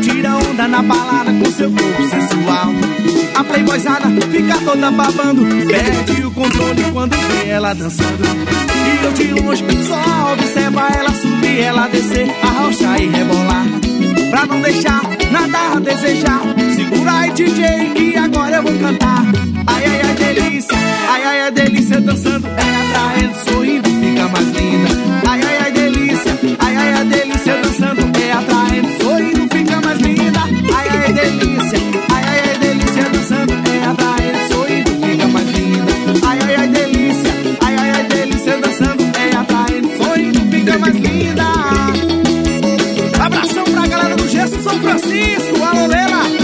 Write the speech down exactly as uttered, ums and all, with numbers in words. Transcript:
tira onda na balada com seu corpo sensual. A playboyzada fica toda babando, perde o controle quando vê ela dançando. E eu de longe só observa ela subir, ela descer, arrochar e rebolar, pra não deixar nada a desejar. Segura aí, D J, que agora eu vou cantar. Ai, ai, ai, delícia, ai, ai, ai, delícia, dançando é atraente, sorrindo, fica mais linda. Ai, ai, ai, delícia, ai, ai, ai, delícia, dançando é atraente, sorrindo, fica mais linda. Ai, ai, ai, delícia, ai, ai, ai, delícia, dançando é atraente, sorrindo, fica mais linda. Ai, ai, ai, delícia, ai, ai, ai, delícia, dançando é atraente, sorrindo, fica mais linda. Abração pra galera do Gesso São Francisco, alô Lela.